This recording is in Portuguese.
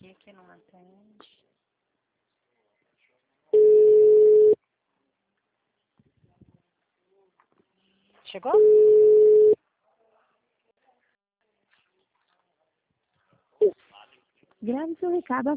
aqui que não atende. Chegou? Grave seu recado